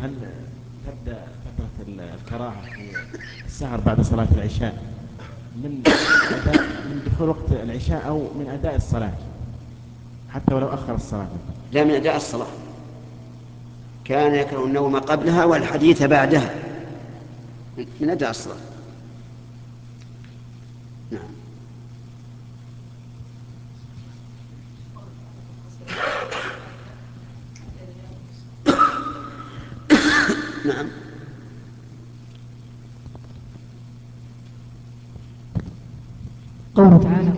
هل تبدأ فترة الكراهة في السهر بعد صلاة العشاء من دخول وقت العشاء أو من أداء الصلاة حتى ولو أخر الصلاة؟ لا، من أداء الصلاة. كان يكره النوم قبلها والحديث بعدها، من أداء الصلاة. نعم. نعم. قوله تعالى